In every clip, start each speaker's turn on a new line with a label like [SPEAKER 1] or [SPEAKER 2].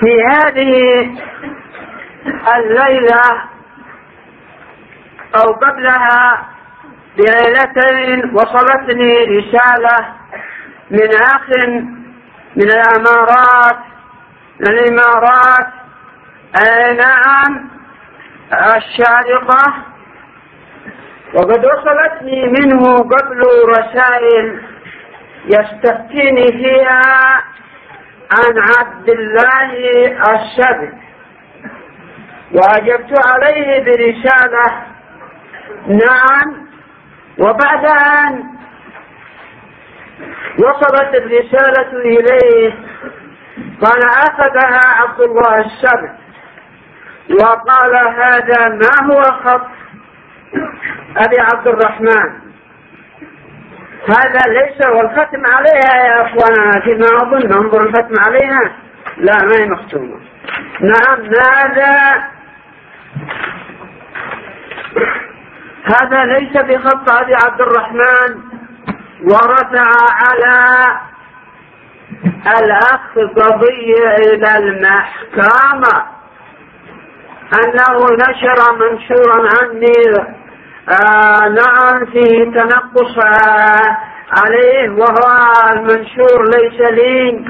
[SPEAKER 1] في هذه الليلة أو قبلها بليلتين وصلتني رسالة من أخ من الإمارات نعم الشارقة، وقد وصلتني منه قبل رسائل يستفتيني فيها عن عبد الله السبت، وأجبت عليه برسالة نعم. وبعد أن وصلت الرسالة إليه قال أخذها عبد الله السبت وقال هذا ما هو خط أبي عبد الرحمن، هذا ليس والختم عليها يا أخوانا فيما أظن انظر الختم عليها لا ما هي مختومة. نعم هذا ليس بخط أبي عبد الرحمن، ورفع على الأخ قضية إلى المحكمة أنه نشر منشورا عني نعم فيه تنقص عليه وهو المنشور ليس لي.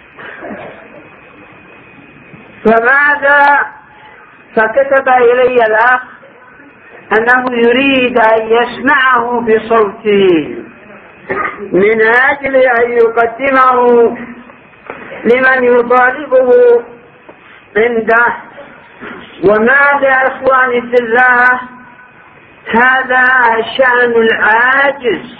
[SPEAKER 1] فماذا؟ فكتب إلي الأخ أنه يريد أن يسمعه بصوته من أجل أن يقدمه لمن يطالبه عنده. وماذا إخواني في الله؟ هذا شأن العاجز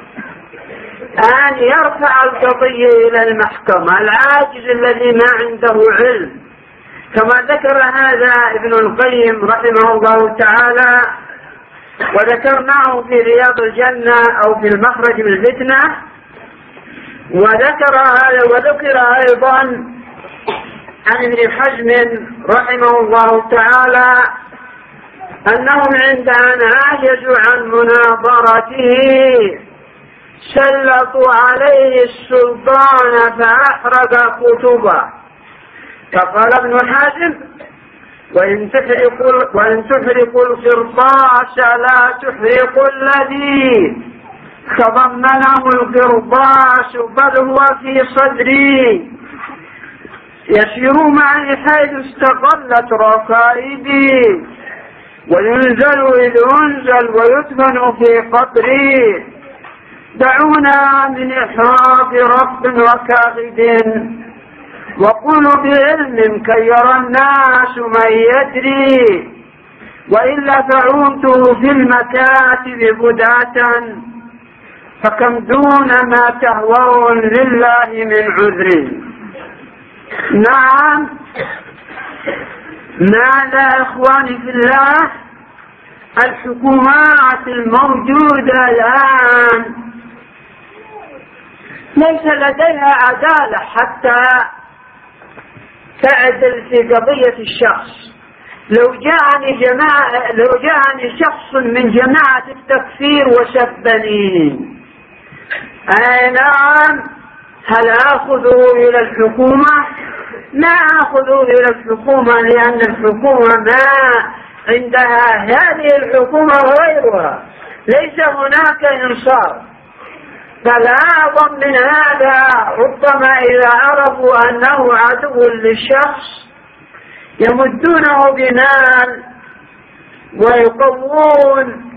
[SPEAKER 1] أن يرفع القضية إلى المحكمة، العاجز الذي ما عنده علم، كما ذكر هذا ابن القيم رحمه الله تعالى، وذكرناه في رياض الجنة أو في المخرج من الفتنة. وذكر أيضا عن ابن حزم رحمه الله تعالى أنهم عند أن عجزوا عن مناظرته سلطوا عليه السلطان فأحرق كتبه. فقال ابن حزم وإن تحرق القرطاس لا تحرق الذي تضمنه القرطاس بل هو في صدري يسير معي حيث استقلت ركائبي وينزل إذ أنزل ويدفن في قبري. دعونا من إحراق رب وكاغد وقولوا بعلم كي يرى الناس من يدري، وإلا فعوت في المكاتب بدعة فكم دون ما تهوون لله من عذر. نعم ماذا إخواني في الله؟ الحكومات الموجودة الآن ليس لديها عدالة حتى تعدل في قضية الشخص. لو جاءني شخص من جماعة التكفير وسبني نعم هل آخذه إلى الحكومة؟ ما آخذه إلى الحكومة، لأن الحكومة ما عندها هذه الحكومة وغيرها ليس هناك إنصاف. فالأعظم من هذا ربما إذا عرفوا أنه عدو للشخص يمدونه بمال ويقوون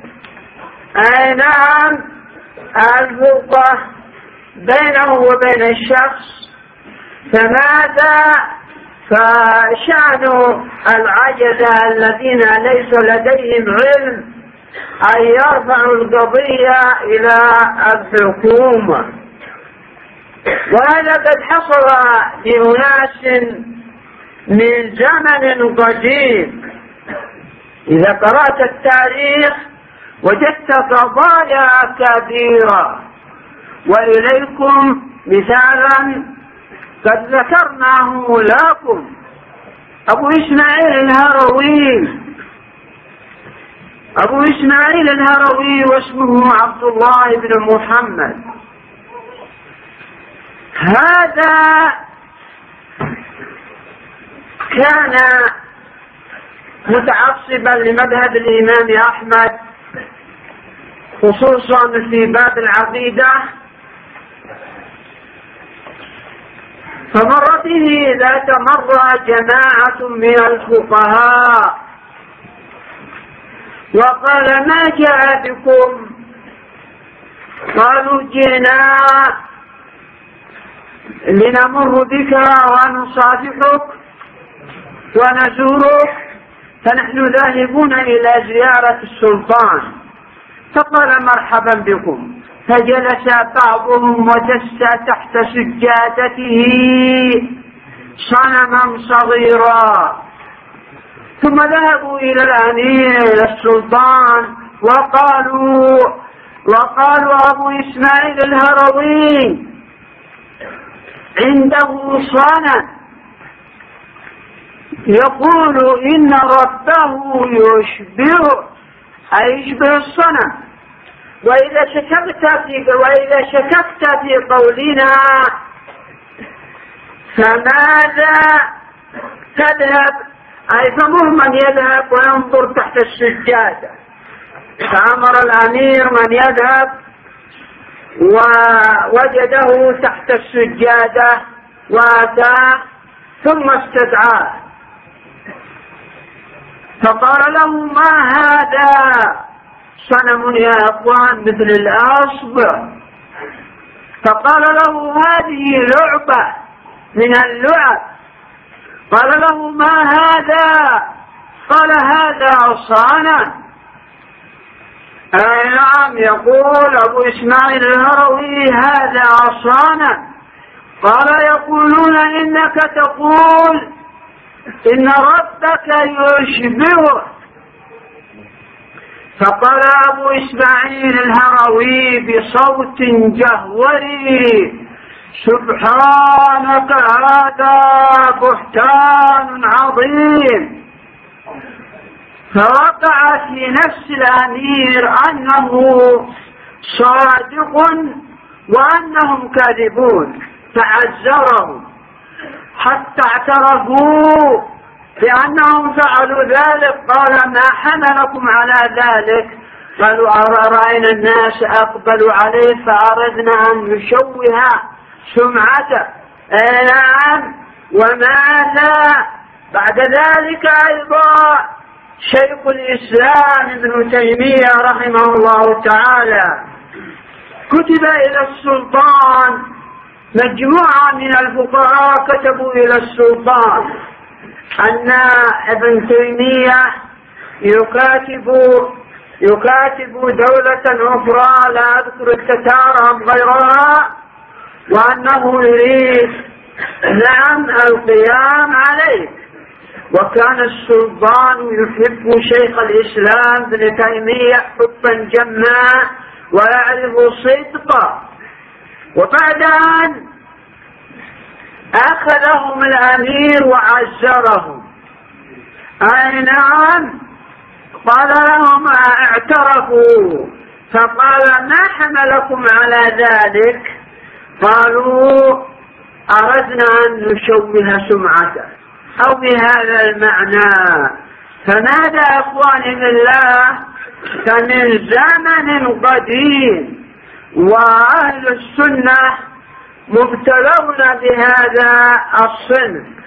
[SPEAKER 1] نعم الفرقة بينه وبين الشخص. فماذا؟ فشأن العجزة الذين ليس لديهم علم أن يرفعوا القضية إلى الحكومة. وهذا قد حصل لأناس من زمن قديم. إذا قرأت التاريخ وجدت قضايا كبيرة. وإليكم مثالا قد ذكرناه لكم، أبو إسماعيل الهروي واسمه عبد الله بن محمد. هذا كان متعصبا لمذهب الإمام أحمد خصوصا في باب العقيدة، فمر به ذات مرة جماعة من الفقهاء وقال: ما جاء بكم؟ قالوا: جئنا لنمر بك ونصافحك ونزورك، فنحن ذاهبون إلى زيارة السلطان. فقال: مرحبا بكم. فجلس بعضهم ودس تحت سجادته صنما صغيرا، ثم ذهبوا إلى الأمير السلطان وقالوا أبو إسماعيل الهروي عنده صنم يقول إن ربه يشبه الصنم، وإذا شككت في قولنا فماذا تذهب؟ أي فمر من يذهب وينظر تحت السجادة. فأمر الأمير من يذهب ووجده تحت السجادة وأتاه ثم استدعاه، فقال له: ما هذا؟ صنم يا أخوان مثل الأصبع. فقال له: هذه لعبة من اللعب. قال له: ما هذا؟ قال: هذا صنم. أي نعم، يقول أبو إسماعيل الهروي هذا صنم. قال: يقولون إنك تقول إن ربك يشبهه. فقال أبو إسماعيل الهروي بصوت جهوري: سبحانك، هذا بهتان عظيم. فوقع في نفس الأمير أنه صادق وأنهم كاذبون، فعزرهم حتى اعترفوا بأنهم فعلوا ذلك. قال: ما حملكم على ذلك؟ قالوا: رأينا الناس أقبلوا عليه فأردنا أن نشوه سمعته. نعم، وماذا بعد ذلك؟ أيضا شيخ الإسلام ابن تيمية رحمه الله تعالى كتب إلى السلطان، مجموعة من الفقهاء كتبوا إلى السلطان أن ابن تيمية يكاتب دولة أخرى لا أذكر التتار أم غيرها، وأنه يريد نعم القيام عليه. وكان السلطان يحب شيخ الإسلام ابن تيمية حبا جما ويعرف صدقه. وبعد أن أخذهم الأمير وعزرهم، أي نعم، قال لهم اعترفوا. فقال: ما حملكم على ذلك؟ قالوا: أردنا أن نشوه سمعته، أو بهذا المعنى. فماذا أخواني بالله؟ فمن زمن قديم وأهل السنة مبتلون بهذا الصنف،